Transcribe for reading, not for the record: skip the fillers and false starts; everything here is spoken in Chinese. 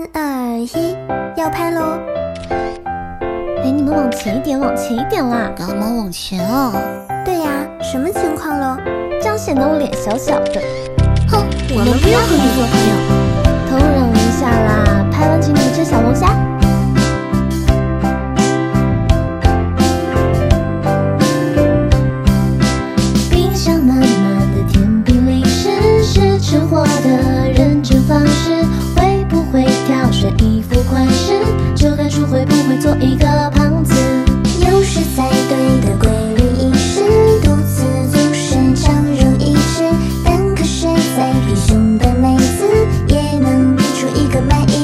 3、2、1，要拍喽！ 哎，你们往前一点，往前一点啦！ 干嘛往前啊？ 对呀，什么情况咯？ 这样显得我脸小小的。 哼，我们不要和你做朋友。 偷忍一下啦，拍完请你们吃小龙虾。冰箱满满的甜品零食，是吃货的认真方式。会不会挑选衣服款式，就看出会不会做一个胖子。 有时在对的规律饮食，肚子总是常容易吃，但可谁在平胸的妹子也能逼出一个满意